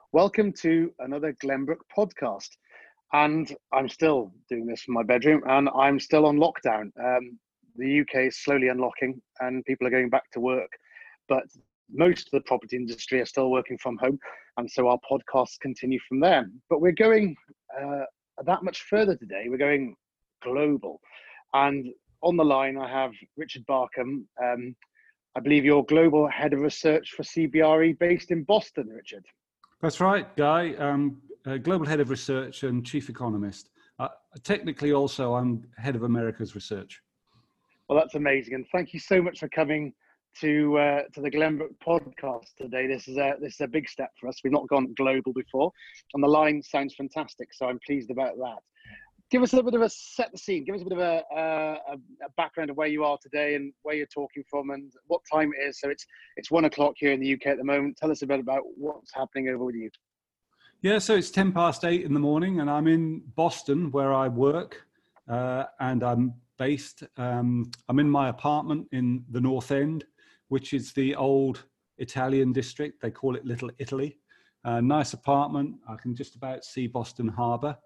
Welcome to another Glenbrook podcast. And I'm still doing this from my bedroom and I'm still on lockdown. The UK is slowly unlocking and people are going back to work, but most of the property industry are still working from home. And so our podcasts continue from there. But we're going that much further today. We're going global. And on the line, I have Richard Barkham. I believe you're Global Head of Research for CBRE based in Boston, Richard. That's right, Guy. Global Head of Research and Chief Economist. Technically also, I'm Head of Americas Research. Well, that's amazing. And thank you so much for coming to the Glenbrook podcast today. This is a big step for us. We've not gone global before. And the line sounds fantastic, so I'm pleased about that. Give us a bit of a set the scene. Give us a bit of a background of where you are today and where you're talking from and what time it is. So it's 1 o'clock here in the UK at the moment. Tell us a bit about what's happening over with you. Yeah, so it's 8:10 in the morning and I'm in Boston where I work and I'm based. I'm in my apartment in the North End, which is the old Italian district. They call it Little Italy. Nice apartment. I can just about see Boston Harbor.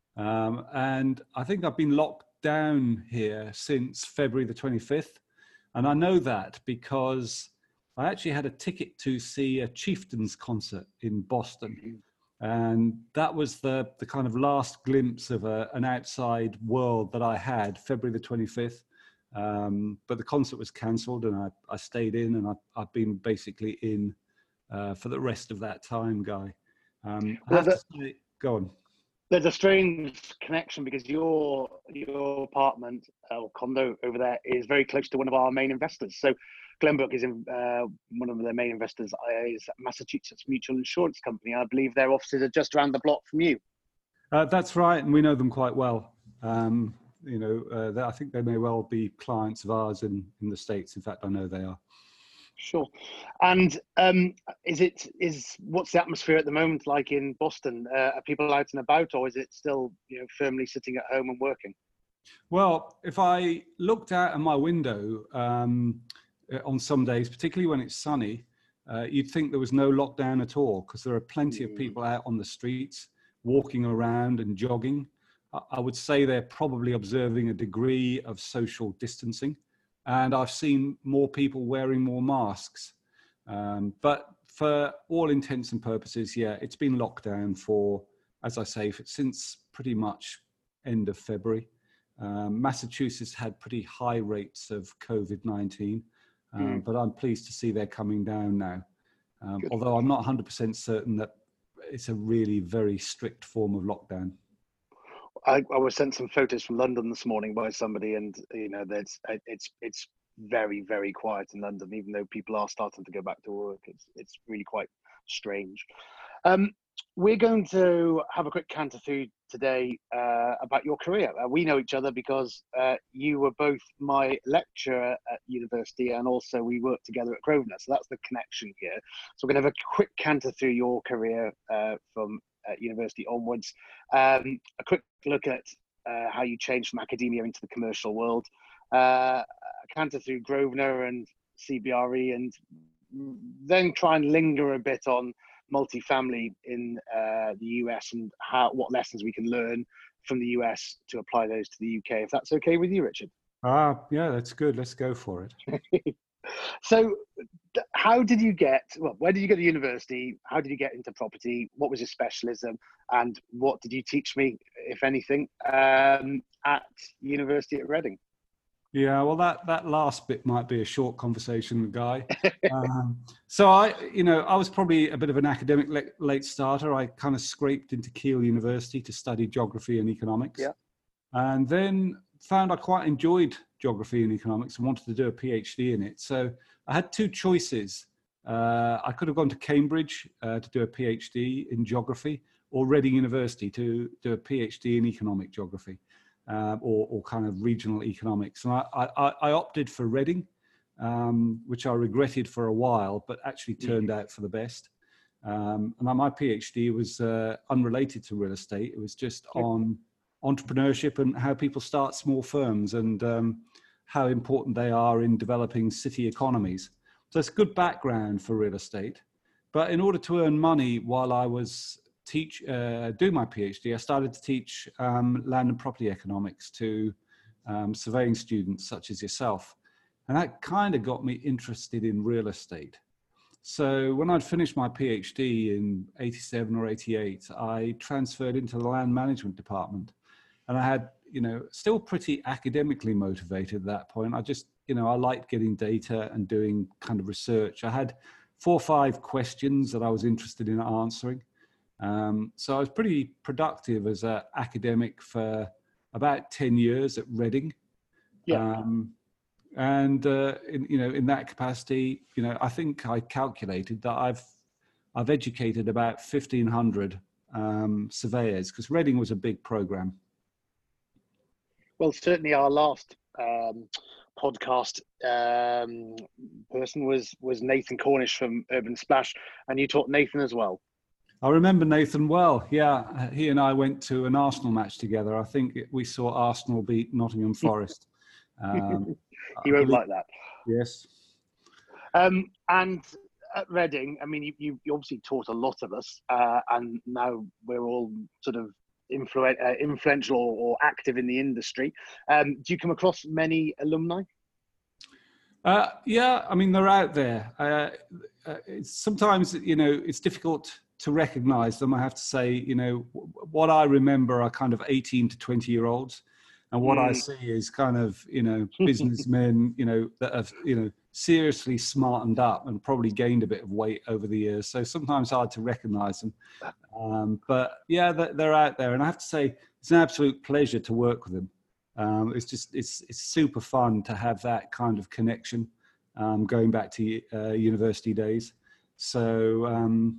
And I think I've been locked down here since February the 25th. And I know that because I actually had a ticket to see a Chieftains concert in Boston. And that was the kind of last glimpse of an outside world that I had, February the 25th. But the concert was cancelled and I stayed in and I've been basically in for the rest of that time, Guy. I have to say, go on. There's a strange connection because your apartment or condo over there is very close to one of our main investors. So Glenbrook is one of their main investors is Massachusetts Mutual Insurance Company. I believe their offices are just around the block from you. That's right, and we know them quite well. I think they may well be clients of ours in the States. In fact, I know they are. Sure. And what's the atmosphere at the moment like in Boston? Are people out and about, or is it still firmly sitting at home and working? Well, if I looked out of my window on some days, particularly when it's sunny, you'd think there was no lockdown at all because there are plenty of people out on the streets walking around and jogging. I would say they're probably observing a degree of social distancing. And I've seen more people wearing more masks. But for all intents and purposes, yeah, it's been locked down for, as I say, since pretty much end of February. Massachusetts had pretty high rates of COVID-19, but I'm pleased to see they're coming down now. Although I'm not 100% certain that it's a really very strict form of lockdown. I was sent some photos from London this morning by somebody, and it's very, very quiet in London, even though people are starting to go back to work. It's really quite strange. We're going to have a quick canter through today about your career. We know each other because you were both my lecturer at university, and also we worked together at Grosvenor. So that's the connection here. So we're going to have a quick canter through your career from university onwards, a quick look at how you changed from academia into the commercial world, a canter through Grosvenor and CBRE, and then try and linger a bit on multifamily in the US and what lessons we can learn from the US to apply those to the UK, if that's okay with you, Richard. Yeah, that's good. Let's go for it. So where did you get to university? How did you get into property? What was your specialism? And what did you teach me, if anything, at university at Reading? Yeah, well, that last bit might be a short conversation, Guy. So I was probably a bit of an academic late starter. I kind of scraped into Keele University to study geography and economics. Yeah. And then found I quite enjoyed geography and economics and wanted to do a PhD in it. So I had two choices. I could have gone to Cambridge to do a PhD in geography, or Reading University to do a PhD in economic geography, or kind of regional economics. And I opted for Reading, which I regretted for a while, but actually turned out for the best. And my PhD was unrelated to real estate. It was just on entrepreneurship and how people start small firms and how important they are in developing city economies. So it's a good background for real estate. But in order to earn money while I was doing my PhD, I started to teach land and property economics to surveying students such as yourself. And that kind of got me interested in real estate. So when I'd finished my PhD in 87 or 88, I transferred into the land management department. And I had, still pretty academically motivated at that point. I just, I liked getting data and doing kind of research. I had 4 or 5 questions that I was interested in answering. So I was pretty productive as an academic for about 10 years at Reading. Yeah. In that capacity, I think I calculated that I've educated about 1,500 surveyors, because Reading was a big program. Well, certainly our last podcast person was Nathan Cornish from Urban Splash, and you taught Nathan as well. I remember Nathan well. Yeah, he and I went to an Arsenal match together. I think we saw Arsenal beat Nottingham Forest. He won't like that. Yes. And at Reading, I mean, you obviously taught a lot of us, and now we're all sort of influential or active in the industry. Do you come across many alumni? Yeah, I mean, they're out there. Sometimes, it's difficult to recognize them. I have to say, what I remember are kind of 18 to 20-year-olds. And what I see is kind of, businessmen, that have, seriously smartened up and probably gained a bit of weight over the years. So sometimes hard to recognize them. But yeah, they're out there. And I have to say, it's an absolute pleasure to work with them. It's super fun to have that kind of connection, going back to university days. So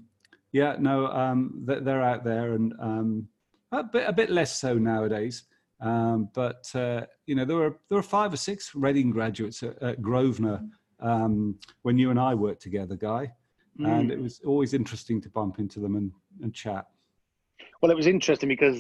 they're out there, and a bit less so nowadays. But there were 5 or 6 Reading graduates at Grosvenor when you and I worked together, Guy, and it was always interesting to bump into them and chat. Well, it was interesting because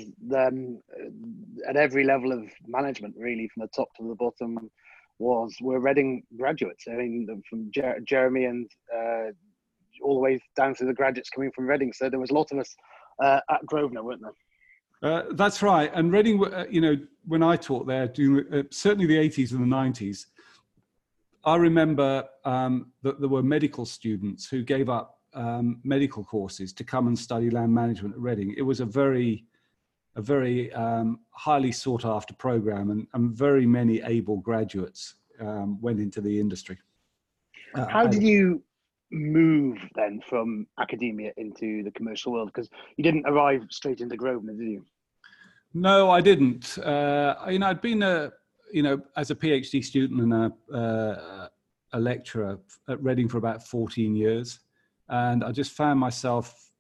at every level of management, really, from the top to the bottom, were Reading graduates. I mean, from Jeremy and all the way down to the graduates coming from Reading. So there was a lot of us at Grosvenor, weren't there? That's right. And Reading, when I taught there, certainly the 80s and the 90s, I remember that there were medical students who gave up medical courses to come and study land management at Reading. It was a very highly sought after program, and very many able graduates went into the industry. How did you move then from academia into the commercial world? Because you didn't arrive straight into Grosvenor, did you? No, I didn't. I'd been as a PhD student and a lecturer at Reading for about 14 years. And I just found myself,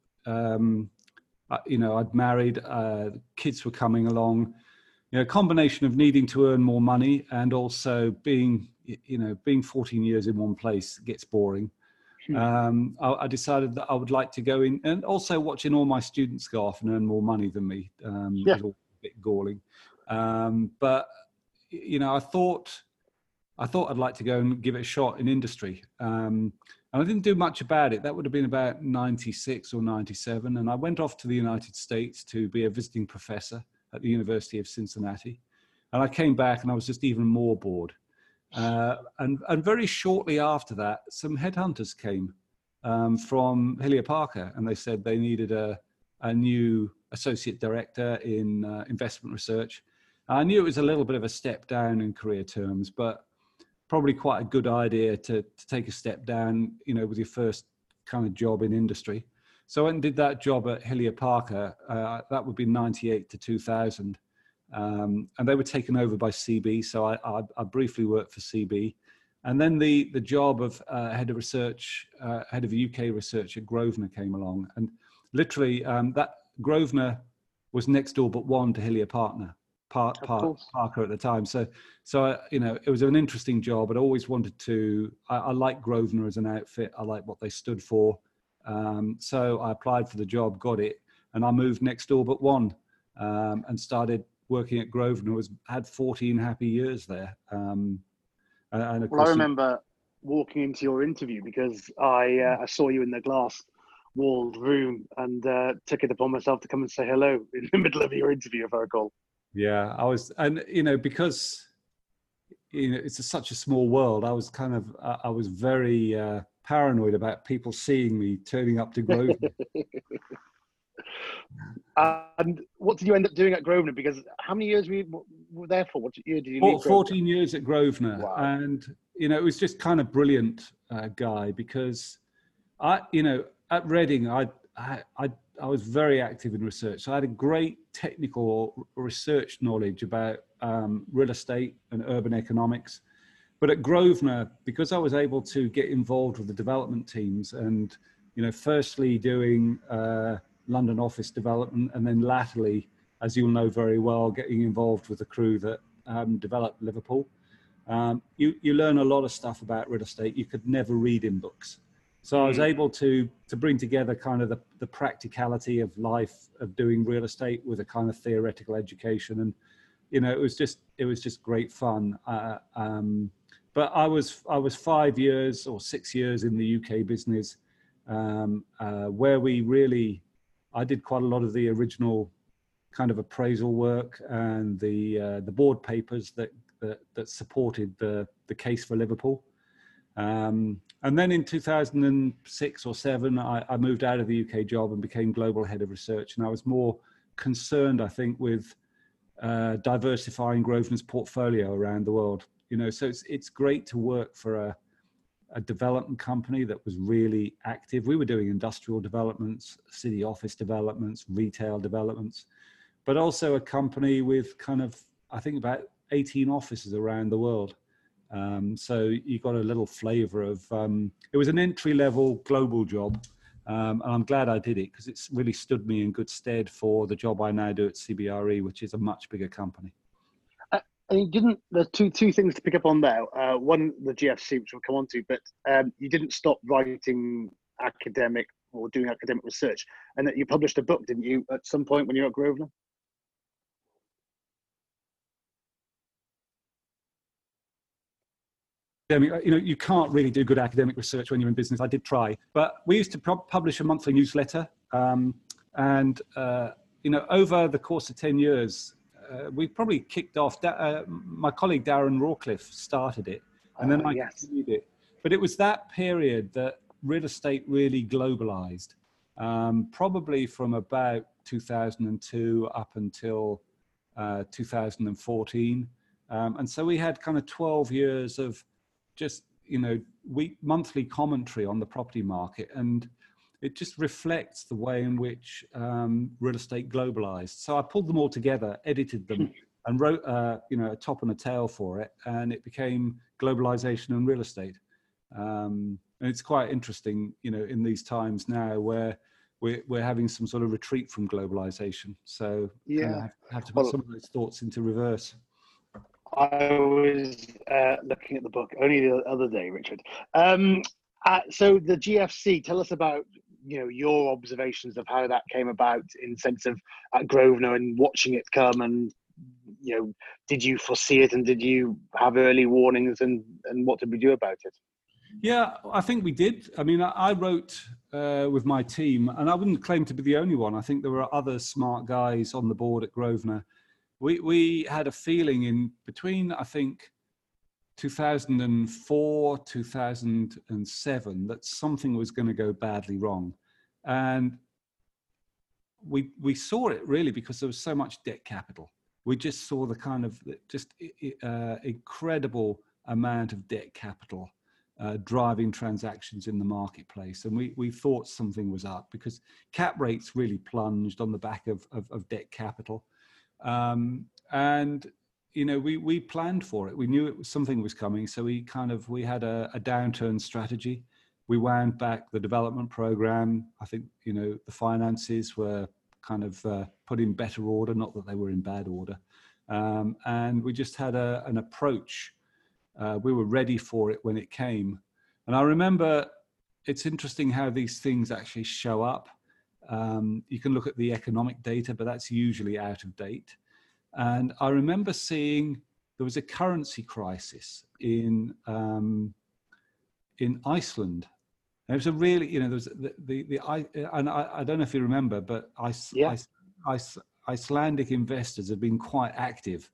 I'd married, kids were coming along, a combination of needing to earn more money and also being 14 years in one place gets boring. I decided that I would like to go in, and also watching all my students go off and earn more money than me was a bit galling. But I thought I'd like to go and give it a shot in industry. And I didn't do much about it. That would have been about 96 or 97. And I went off to the United States to be a visiting professor at the University of Cincinnati. And I came back and I was just even more bored. And very shortly after that, some headhunters came from Hillier Parker, and they said they needed a new associate director in investment research. I knew it was a little bit of a step down in career terms, but probably quite a good idea to take a step down, with your first kind of job in industry. So I went and did that job at Hillier Parker. That would be 98 to 2000. And they were taken over by CB. So I briefly worked for CB. And then the job of head of research, head of UK research at Grosvenor came along. And literally that Grosvenor was next door but one to Hillier Parker at the time. So it was an interesting job. I'd always wanted to, I like Grosvenor as an outfit. I like what they stood for. So I applied for the job, got it, and I moved next door but one, and started working at Grosvenor. Had 14 happy years there. And of course, I remember walking into your interview because I saw you in the glass walled room and took it upon myself to come and say hello in the middle of your interview, if I recall. Yeah, I was, and because it's such a small world. I was very paranoid about people seeing me turning up to Grosvenor. And what did you end up doing at Grosvenor? Because how many years were there for? What year did you leave Grosvenor? 14 years at Grosvenor. Wow. And, it was just kind of brilliant, Guy, because at Reading, I was very active in research. So I had a great technical research knowledge about real estate and urban economics. But at Grosvenor, because I was able to get involved with the development teams and, firstly doing London office development, and then latterly, as you'll know very well, getting involved with the crew that developed Liverpool. You learn a lot of stuff about real estate you could never read in books. So I was able to bring together kind of the practicality of life of doing real estate with a kind of theoretical education, and it was just great fun. But I was 5 years or 6 years in the UK business, where I did quite a lot of the original kind of appraisal work and the board papers that supported the case for Liverpool. And then in 2006 or 7, I moved out of the UK job and became global head of research. And I was more concerned, I think, with diversifying Grosvenor's portfolio around the world. So it's great to work for a development company that was really active. We were doing industrial developments, city office developments, retail developments, but also a company with kind of, I think, about 18 offices around the world. So you got a little flavor of, it was an entry-level global job. And I'm glad I did it because it's really stood me in good stead for the job I now do at CBRE, which is a much bigger company. And there's two things to pick up on there. One, the GFC, which we'll come on to, but you didn't stop writing academic or doing academic research, and that you published a book, didn't you, at some point when you were at Grosvenor? You can't really do good academic research when you're in business. I did try, but we used to publish a monthly newsletter, and over the course of 10 years, we probably kicked off. My colleague Darren Rawcliffe started it, and then I continued it. But it was that period that real estate really globalized, probably from about 2002 up until 2014. And so we had kind of 12 years of just, monthly commentary on the property market. And it just reflects the way in which real estate globalized. So I pulled them all together, edited them, and wrote, a top and a tail for it, and it became Globalization and Real Estate. And it's quite interesting, in these times now where we're having some sort of retreat from globalization. So I have to put some of those thoughts into reverse. I was looking at the book only the other day, Richard. So the GFC, tell us about your observations of how that came about in sense of at Grosvenor and watching it come, and did you foresee it, and did you have early warnings, and what did we do about it? Yeah, I think we did. I mean, I wrote with my team, and I wouldn't claim to be the only one. I think there were other smart guys on the board at Grosvenor. We had a feeling in between, I think, 2004, 2007, that something was going to go badly wrong. And we saw it really because there was so much debt capital. We just saw the kind of incredible amount of debt capital driving transactions in the marketplace. And we thought something was up because cap rates really plunged on the back of debt capital. And we planned for it. We knew something was coming. So we had a downturn strategy. We wound back the development program. I think, the finances were kind of put in better order, not that they were in bad order. And we just had an approach. We were ready for it when it came. And I remember it's interesting how these things actually show up. You can look at the economic data, but that's usually out of date. And I remember seeing there was a currency crisis in Iceland. It was a really, there was I don't know if you remember, but Yeah. Icelandic investors have been quite active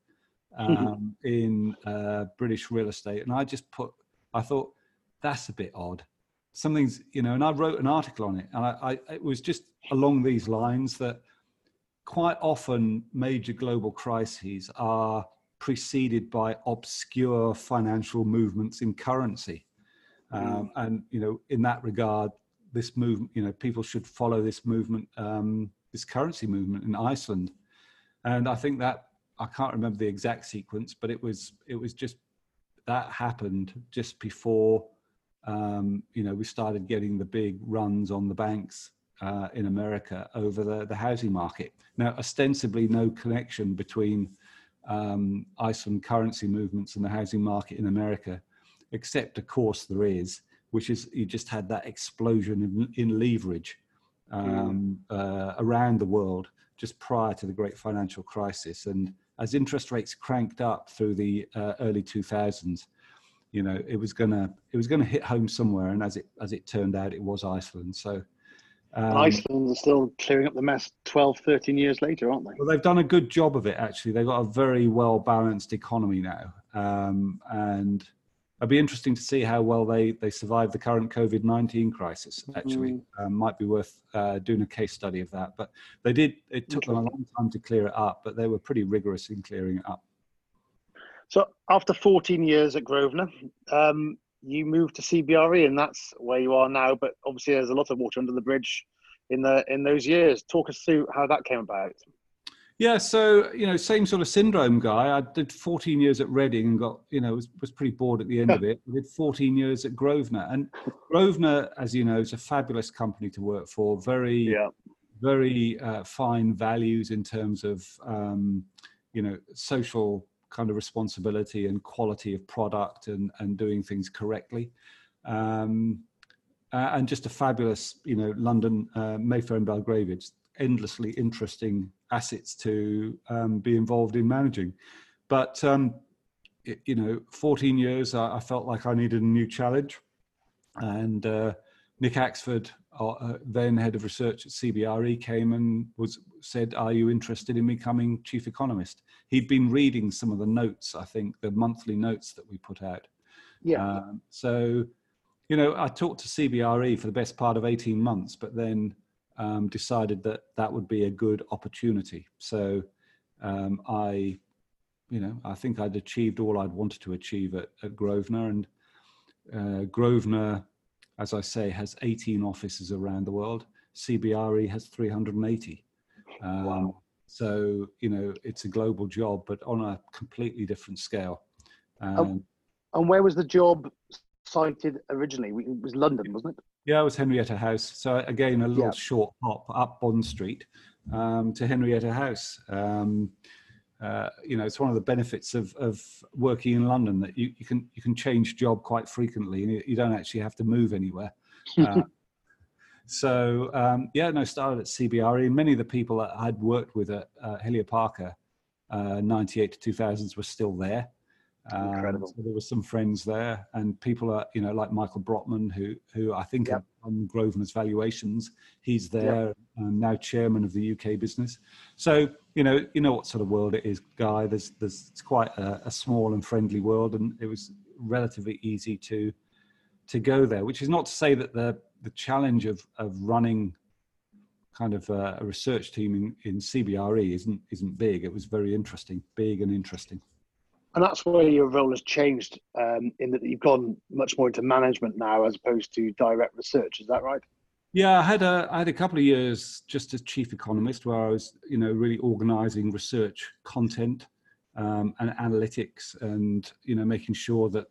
in British real estate, and I thought that's a bit odd. Something's, and I wrote an article on it, and it was just along these lines that quite often major global crises are preceded by obscure financial movements in currency. And, in that regard, this movement, people should follow this movement, this currency movement in Iceland. And I think that, I can't remember the exact sequence, but it was just, that happened just before, we started getting the big runs on the banks in America over the housing market. Now, ostensibly no connection between Iceland currency movements and the housing market in America, except of course there is, which is you just had that explosion in leverage around the world just prior to the great financial crisis. And as interest rates cranked up through the early 2000s, it was gonna hit home somewhere, and as it turned out, it was Iceland. So Iceland is still clearing up the mess 12, 13 years later, aren't they? well, they've done a good job of it, actually. They've got a very well balanced economy now, and it'll be interesting to see how well they survive the current COVID-19 crisis. Actually, might be worth doing a case study of that. But they did. It took them a long time to clear it up, but they were pretty rigorous in clearing it up. So after 14 years at Grosvenor, you moved to CBRE, and that's where you are now. But obviously, there's a lot of water under the bridge in those years. Talk us through how that came about. Yeah, so same sort of syndrome guy. I did 14 years at Reading and got was pretty bored at the end of it. I did 14 years at Grosvenor, and Grosvenor, as you know, is a fabulous company to work for. Very fine values in terms of social kind of responsibility and quality of product and doing things correctly, and just a fabulous London, Mayfair and Belgravia, endlessly interesting assets to be involved in managing. But 14 years, I felt like I needed a new challenge, and Nick Axford, then head of research at CBRE, came and said, "Are you interested in becoming chief economist?" He'd been reading some of the notes, I think, the monthly notes that we put out. So I talked to CBRE for the best part of 18 months, but then decided that would be a good opportunity. So I think I'd achieved all I'd wanted to achieve at Grosvenor, and Grosvenor, as I say, has 18 offices around the world. CBRE has 380. Wow. So, it's a global job, but on a completely different scale. And where was the job cited originally? It was London, wasn't it? Yeah, it was Henrietta House. So again, a little short hop up Bond Street to Henrietta House. It's one of the benefits of working in London, that you can change job quite frequently, and you don't actually have to move anywhere. Started at CBRE, and many of the people that I'd worked with at Hillier Parker, 98 to 2000s, were still there. Incredible. So there were some friends there, and people like Michael Brotman, who I think on Grosvenor's valuations, he's there, now chairman of the UK business. So you know what sort of world it is, Guy. It's quite a small and friendly world, and it was relatively easy to go there. Which is not to say that the challenge of running kind of a research team in CBRE isn't big. It was very interesting, big and interesting. And that's where your role has changed, in that you've gone much more into management now as opposed to direct research. Is that right? Yeah, I had a couple of years just as chief economist, where I was, really organising research content and analytics, and making sure that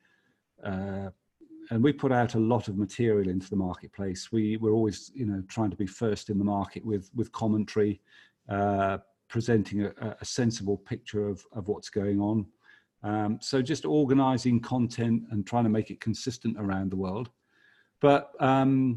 and we put out a lot of material into the marketplace. We were always, trying to be first in the market with commentary, presenting a sensible picture of what's going on. So just organising content and trying to make it consistent around the world. But from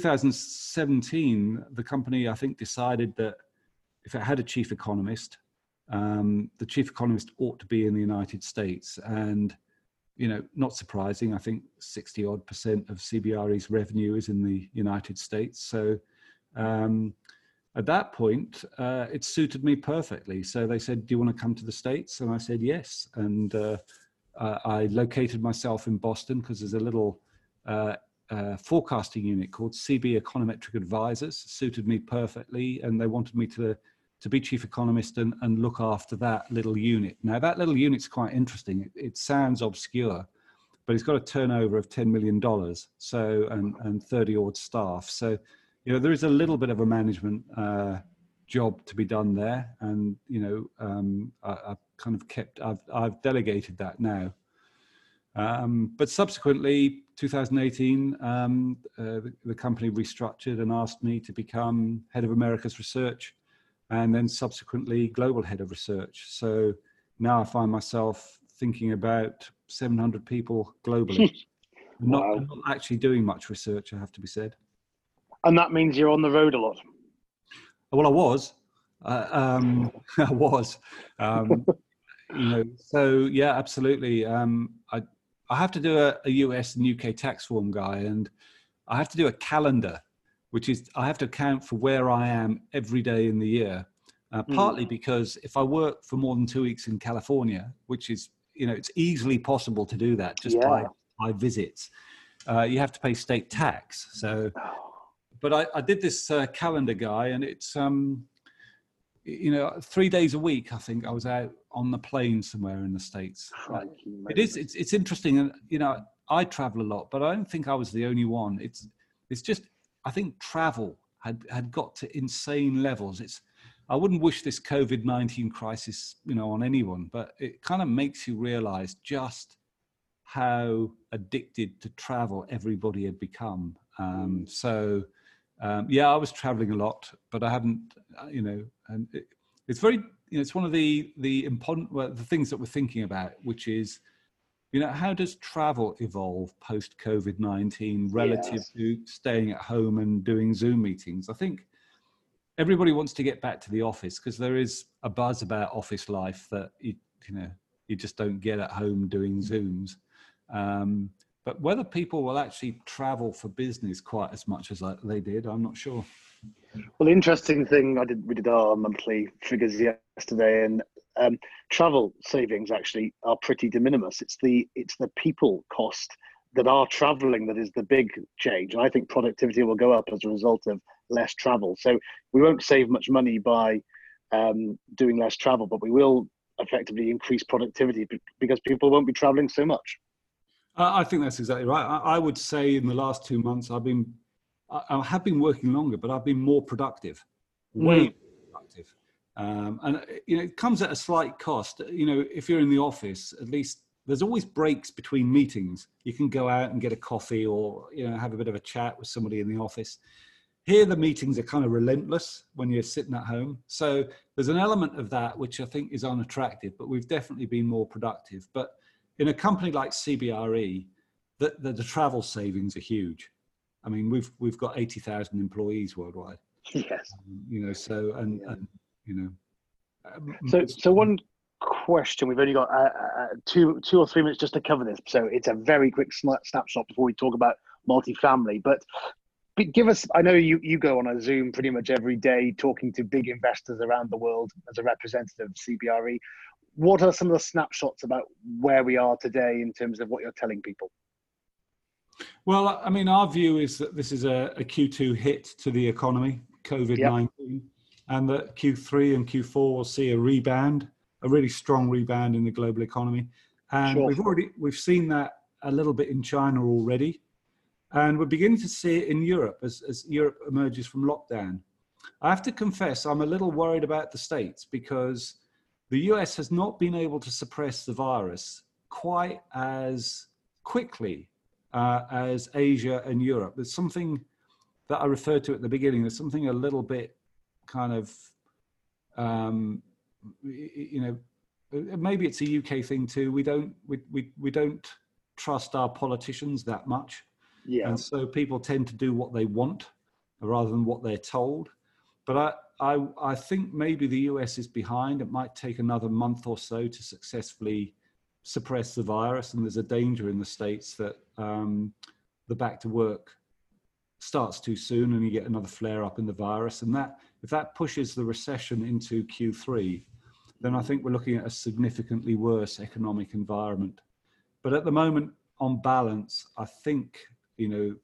2017, the company, I think, decided that if it had a chief economist, the chief economist ought to be in the United States. And not surprising. I think 60 odd % of CBRE's revenue is in the United States. So at that point, it suited me perfectly. So they said, do you want to come to the States? And I said, yes. And I located myself in Boston because there's a little forecasting unit called CB Econometric Advisors. Suited me perfectly. And they wanted me to be chief economist and look after that little unit. Now, that little unit's quite interesting. It sounds obscure, but it's got a turnover of $10 million, so and 30 odd staff. So, there is a little bit of a management job to be done there, and I've kind of I've delegated that now. But subsequently, 2018, the company restructured and asked me to become head of Americas research, and then subsequently global head of research. So now I find myself thinking about 700 people globally. Wow. I'm not actually doing much research, I have to be said. And that means you're on the road a lot. Well, I was. I was. So yeah, absolutely. I have to do a US and UK tax form, Guy, and I have to do a calendar, which is I have to account for where I am every day in the year. Partly because if I work for more than 2 weeks in California, which is, it's easily possible to do that just by visits, you have to pay state tax. So, but I did this calendar, Guy, and it's 3 days a week. I think I was out on the plane somewhere in the States. It's interesting, and I travel a lot, but I don't think I was the only one. It's just I think travel had got to insane levels. I wouldn't wish this COVID-19 crisis, on anyone, but it kind of makes you realize just how addicted to travel everybody had become. I was traveling a lot, but I hadn't, and it's very, it's one of the important the things that we're thinking about, which is, how does travel evolve post COVID-19 relative to staying at home and doing Zoom meetings? I think everybody wants to get back to the office because there is a buzz about office life that you just don't get at home doing Zooms. But whether people will actually travel for business quite as much as they did, I'm not sure. Well, the interesting thing, we did our monthly figures yesterday, and travel savings actually are pretty de minimis. It's the people cost that are traveling that is the big change. And I think productivity will go up as a result of less travel. So we won't save much money by doing less travel, but we will effectively increase productivity because people won't be traveling so much. I think that's exactly right. I would say in the last 2 months, I have been working longer, but I've been more productive, way more productive. And it comes at a slight cost. If you're in the office, at least there's always breaks between meetings. You can go out and get a coffee or, have a bit of a chat with somebody in the office. Here, the meetings are kind of relentless when you're sitting at home. So there's an element of that, which I think is unattractive, but we've definitely been more productive. But in a company like CBRE, the travel savings are huge. I mean, we've got 80,000 employees worldwide. Yes. So one question. We've only got 2 or 3 minutes just to cover this. So it's a very quick snapshot before we talk about multifamily. But give us, I know you go on a Zoom pretty much every day talking to big investors around the world as a representative of CBRE. What are some of the snapshots about where we are today in terms of what you're telling people? Well, I mean, our view is that this is a Q2 hit to the economy, COVID-19, and that Q3 and Q4 will see a really strong rebound in the global economy. And we've seen that a little bit in China already. And we're beginning to see it in Europe as Europe emerges from lockdown. I have to confess, I'm a little worried about the States because the US has not been able to suppress the virus quite as quickly as Asia and Europe. There's something that I referred to at the beginning. There's something a little bit kind of, maybe it's a UK thing too. We don't trust our politicians that much. Yeah. And so people tend to do what they want rather than what they're told. But I think maybe the US is behind. It might take another month or so to successfully suppress the virus, and there's a danger in the States that the back to work starts too soon and you get another flare up in the virus. And that, if that pushes the recession into Q3, then I think we're looking at a significantly worse economic environment. But at the moment, on balance, I think, the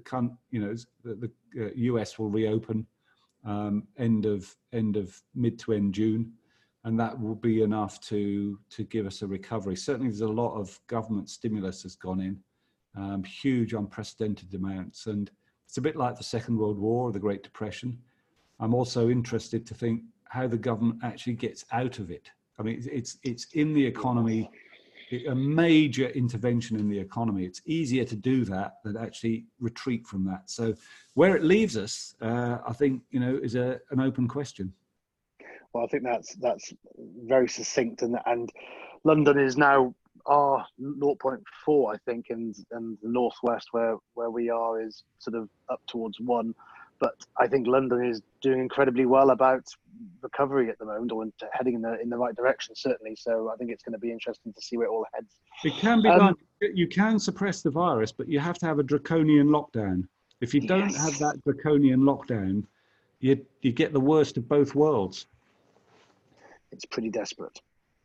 US will reopen end of mid to end June, and that will be enough to give us a recovery. Certainly, there's a lot of government stimulus has gone in, huge, unprecedented amounts, and it's a bit like the Second World War or the Great Depression. I'm also interested to think how the government actually gets out of it. I mean, it's in the economy, a major intervention in the economy. It's easier to do that than actually retreat from that. So where it leaves us, I think, is an open question. Well, I think that's very succinct, and London is now 0.4, I think, and the northwest where we are is sort of up towards 1. But I think London is doing incredibly well about recovery at the moment, or heading in the right direction, certainly. So I think it's going to be interesting to see where it all heads. It can be done. You can suppress the virus, but you have to have a draconian lockdown. If you don't have that draconian lockdown, you get the worst of both worlds. It's pretty desperate.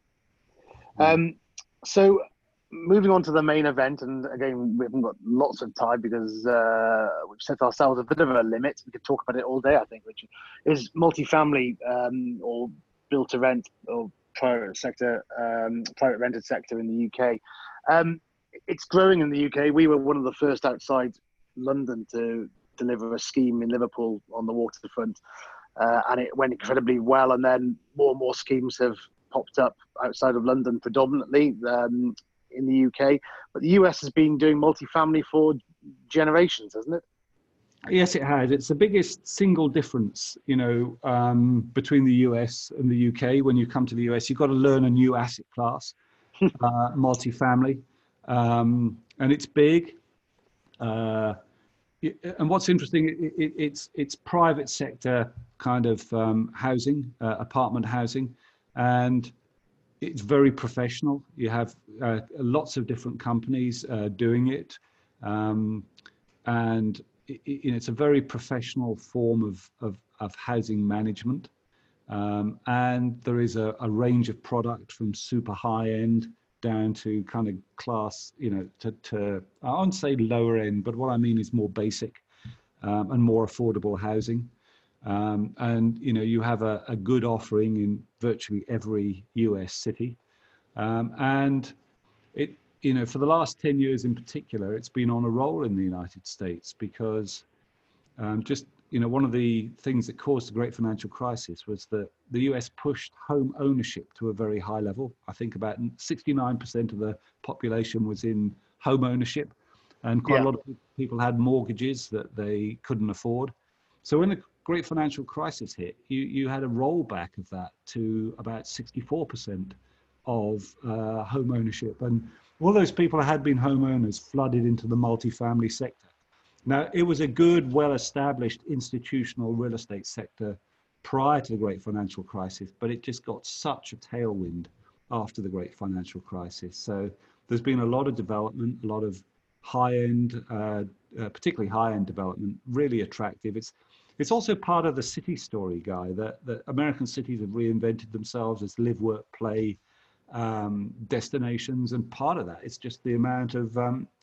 So moving on to the main event, and again, we haven't got lots of time because we've set ourselves a bit of a limit. We could talk about it all day, I think, which is multifamily or built to rent or private rented sector in the UK. It's growing in the UK. We were one of the first outside London to deliver a scheme in Liverpool on the waterfront, and it went incredibly well. And then more and more schemes have popped up outside of London, predominantly in the UK. But the US has been doing multifamily for generations, hasn't it? Yes, it has. It's the biggest single difference, between the US and the UK. When you come to the US, you've got to learn a new asset class, multifamily, and it's big. And what's interesting, it's private sector kind of housing, apartment housing, and it's very professional. You have lots of different companies doing it, and it's a very professional form of housing management. And there is a range of product from super high end down to kind of class, to I won't say lower end, but what I mean is more basic and more affordable housing. And you have a good offering in virtually every US city, and it for the last 10 years in particular, it's been on a roll in the United States because one of the things that caused the great financial crisis was that the US pushed home ownership to a very high level. I think about 69% of the population was in home ownership, and quite a lot of people had mortgages that they couldn't afford. So when the great financial crisis hit, you had a rollback of that to about 64% of home ownership. And all those people who had been homeowners flooded into the multifamily sector. Now, it was a good, well-established institutional real estate sector prior to the great financial crisis, but it just got such a tailwind after the great financial crisis. So there's been a lot of development, a lot of high-end, particularly high-end development, really attractive. It's also part of the city story, Guy, that American cities have reinvented themselves as live, work, play destinations, and part of that is just the amount of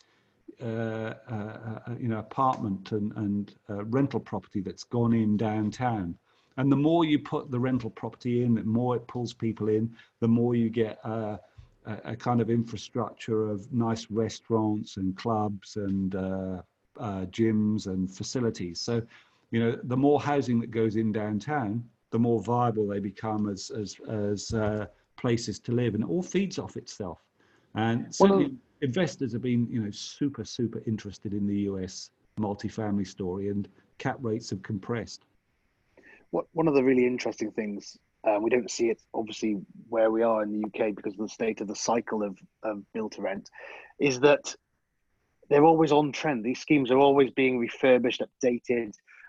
apartment and rental property that's gone in downtown. And the more you put the rental property in, the more it pulls people in, the more you get a kind of infrastructure of nice restaurants and clubs and gyms and facilities. So, the more housing that goes in downtown, the more viable they become as places to live, and it all feeds off itself. And certainly investors have been, super, super interested in the US multifamily story, and cap rates have compressed. One of the really interesting things, we don't see it obviously where we are in the UK because of the state of the cycle of build to rent, is that they're always on trend. These schemes are always being refurbished, updated.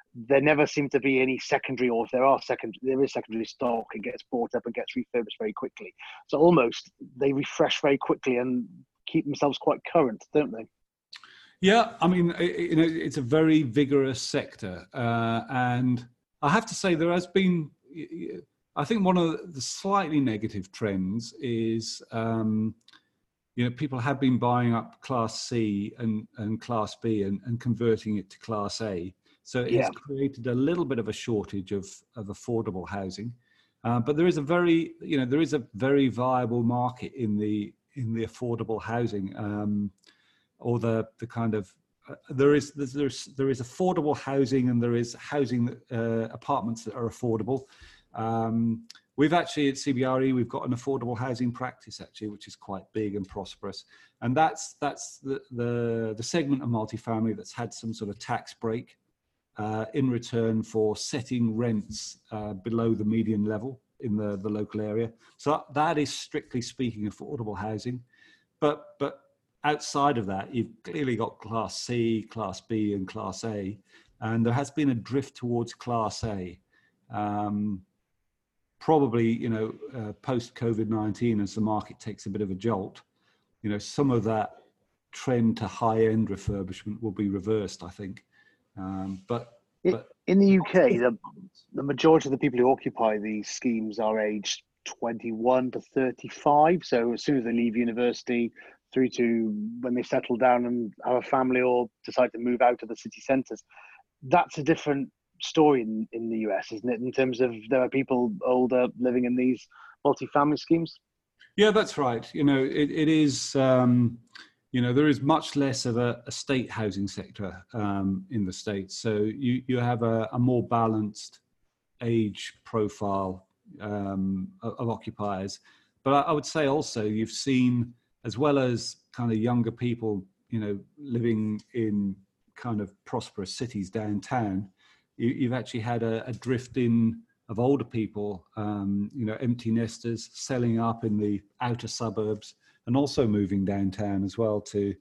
there never seem to be any secondary, or if there is secondary stock, it gets bought up and gets refurbished very quickly. So almost they refresh very quickly and keep themselves quite current, don't they? Yeah, I mean, it's a very vigorous sector, and I have to say there has been. I think one of the slightly negative trends is, people have been buying up Class C and Class B and converting it to Class A. So it has created a little bit of a shortage of affordable housing, but there is a very viable market in the affordable housing, or the kind of there is affordable housing, and there is housing that, apartments that are affordable. We've actually at CBRE, we've got an affordable housing practice actually, which is quite big and prosperous, and that's the segment of multifamily that's had some sort of tax break in return for setting rents below the median level in the local area. So that is strictly speaking affordable housing, but outside of that, you've clearly got Class C, Class B, and Class A, and there has been a drift towards Class A. Probably, post COVID-19, as the market takes a bit of a jolt, some of that trend to high-end refurbishment will be reversed, I think. But in the UK, the majority of the people who occupy these schemes are aged 21 to 35. So as soon as they leave university through to when they settle down and have a family or decide to move out of the city centres, that's a different story in the US, isn't it? In terms of there are people older living in these multifamily schemes. Yeah, that's right. It is. There is much less of a state housing sector in the States, so you have a more balanced age profile of occupiers. But I would say also you've seen, as well as kind of younger people, living in kind of prosperous cities downtown, you've actually had a drift in of older people, empty nesters selling up in the outer suburbs and also moving downtown as well to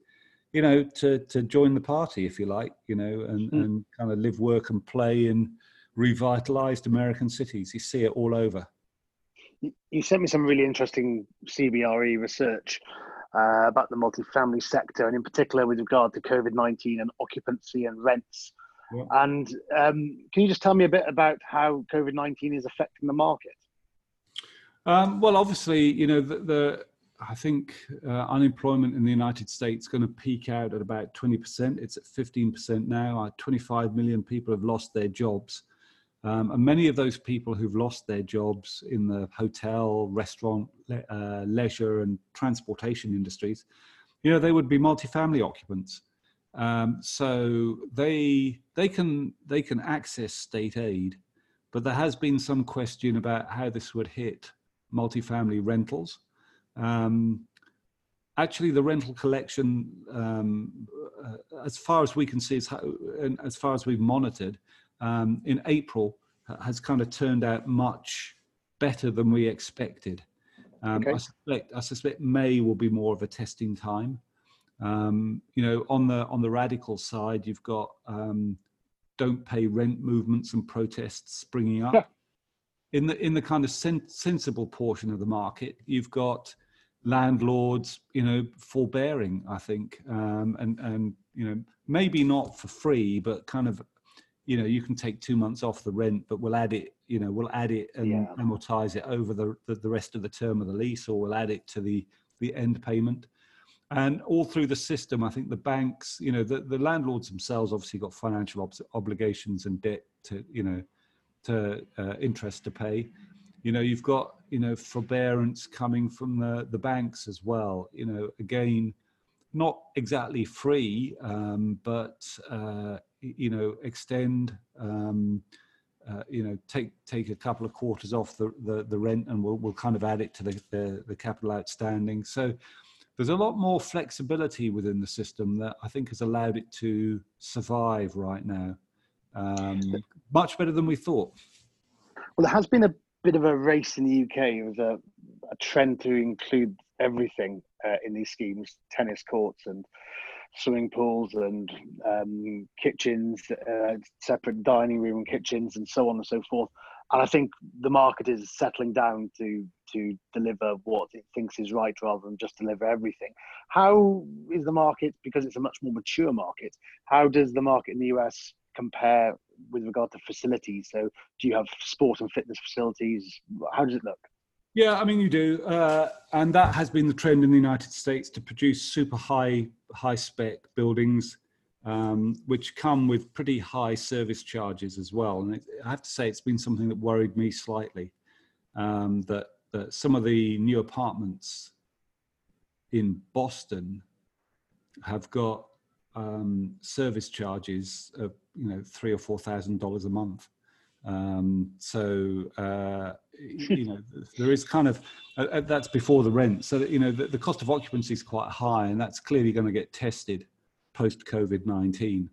join the party, if you like, and kind of live, work and play in revitalized American cities. You see it all over. You sent me some really interesting CBRE research about the multifamily sector, and in particular with regard to COVID-19 and occupancy and rents. Yeah. And can you just tell me a bit about how COVID-19 is affecting the market? Well, obviously, I think unemployment in the United States is going to peak out at about 20%. It's at 15% now. 25 million people have lost their jobs. And many of those people who've lost their jobs in the hotel, restaurant, leisure and transportation industries, they would be multifamily occupants. So they can access state aid, but there has been some question about how this would hit multifamily rentals. Actually, the rental collection, as far as we can see, and as far as we've monitored, in April has kind of turned out much better than we expected. Okay. I suspect May will be more of a testing time. On the radical side, you've got don't pay rent movements and protests springing up. Yeah. In the kind of sensible portion of the market, you've got landlords, forbearing, I think, and maybe not for free, but kind of, you can take 2 months off the rent, but we'll add it and amortize it over the rest of the term of the lease, or we'll add it to the end payment. And all through the system, I think the banks, the landlords themselves obviously got financial obligations and debt to interest to pay. You've got, forbearance coming from the banks as well. Again, not exactly free, but, extend, take a couple of quarters off the rent, and we'll kind of add it to the capital outstanding. So there's a lot more flexibility within the system that I think has allowed it to survive right now. Much better than we thought. Well, there has been a bit of a race in the UK. It was a trend to include everything in these schemes, tennis courts and swimming pools and kitchens, separate dining room and kitchens, and so on and so forth. And I think the market is settling down to deliver what it thinks is right rather than just deliver everything. How is the market, because it's a much more mature market, how does the market in the US compare with regard to facilities? So do you have sport and fitness facilities? How does it look? Yeah, I mean, you do. And that has been the trend in the United States, to produce super high spec buildings, which come with pretty high service charges as well. And I have to say, it's been something that worried me slightly, that some of the new apartments in Boston have got service charges of $3,000 or $4,000 a month. There is kind of that's before the rent. So that, the cost of occupancy is quite high, and that's clearly going to get tested post COVID-19.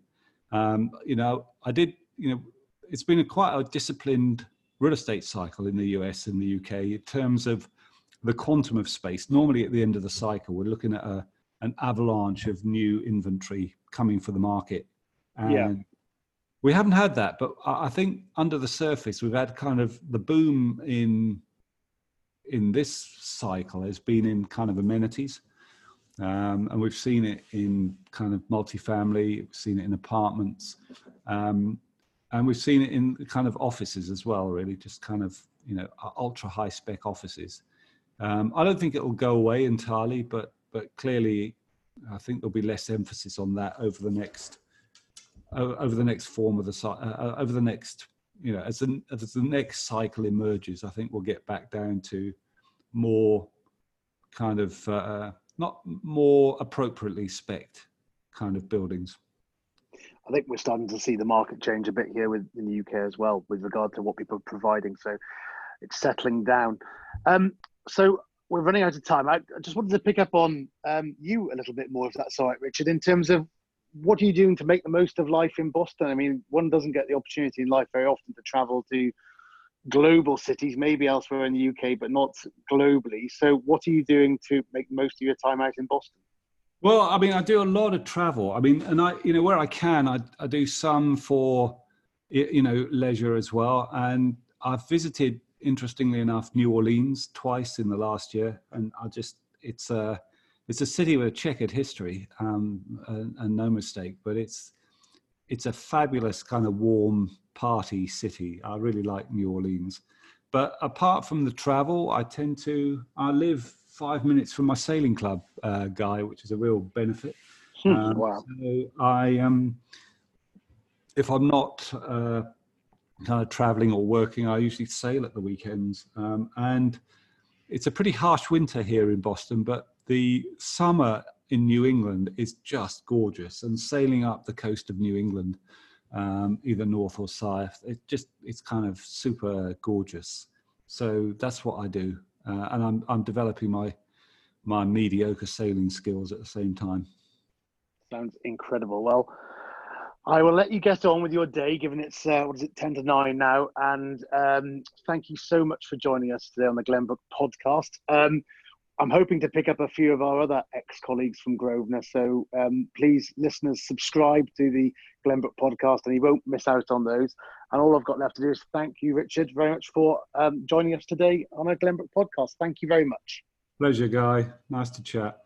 It's been quite a disciplined real estate cycle in the US and the UK in terms of the quantum of space. Normally at the end of the cycle, we're looking at an avalanche of new inventory coming for the market. And we haven't had that, but I think under the surface, we've had kind of the boom in this cycle has been in kind of amenities. And we've seen it in kind of multifamily, we've seen it in apartments, and we've seen it in kind of offices as well, really, just kind of, ultra high spec offices. I don't think it'll go away entirely, but clearly I think there'll be less emphasis on that over the next form of over the next, as the next cycle emerges. I think we'll get back down to more kind of not more appropriately spec'd kind of buildings. I think we're starting to see the market change a bit here in the UK as well, with regard to what people are providing. So it's settling down. So we're running out of time. I just wanted to pick up on you a little bit more, if that's all right, Richard, in terms of what are you doing to make the most of life in Boston? I mean, one doesn't get the opportunity in life very often to travel to global cities, maybe elsewhere in the UK, but not globally. So what are you doing to make the most of your time out in Boston? Well, I mean, I do a lot of travel. I mean, and where I can, I do some for, leisure as well. And I've visited, interestingly enough, New Orleans twice in the last year. And it's a city with a checkered history, and no mistake, but it's a fabulous kind of warm party city. I really like New Orleans. But apart from the travel, I live 5 minutes from my sailing club, Guy, which is a real benefit. Wow. So if I'm not kind of traveling or working, I usually sail at the weekends. And it's a pretty harsh winter here in Boston, but the summer in New England is just gorgeous. And sailing up the coast of New England, either north or south, it's kind of super gorgeous. So that's what I do. And I'm developing my mediocre sailing skills at the same time. Sounds incredible. Well, I will let you get on with your day, given it's 10 to 9 now. And thank you so much for joining us today on the Glenbrook podcast. I'm hoping to pick up a few of our other ex-colleagues from Grosvenor. So please, listeners, subscribe to the Glenbrook podcast and you won't miss out on those. And all I've got left to do is thank you, Richard, very much for joining us today on our Glenbrook podcast. Thank you very much. Pleasure, Guy. Nice to chat.